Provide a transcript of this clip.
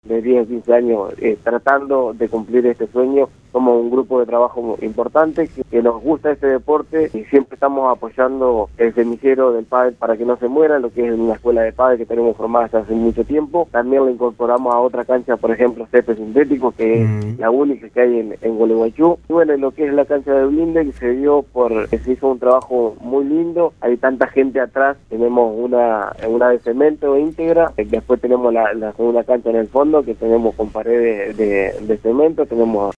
de 10 o 15 años tratando de cumplir este sueño. Somos un grupo de trabajo importante que nos gusta este deporte y siempre estamos apoyando el semillero del pádel para que no se muera, lo que es una escuela de pádel que tenemos formada hasta hace mucho tiempo. También lo incorporamos a otra cancha, por ejemplo, césped sintético, que es la única que hay en Gualeguaychú. Y bueno, lo que es la cancha de Blinde, que se hizo un trabajo muy lindo, hay tanta gente atrás, tenemos una de cemento íntegra, después tenemos la segunda cancha en el fondo, que tenemos con paredes de cemento, tenemos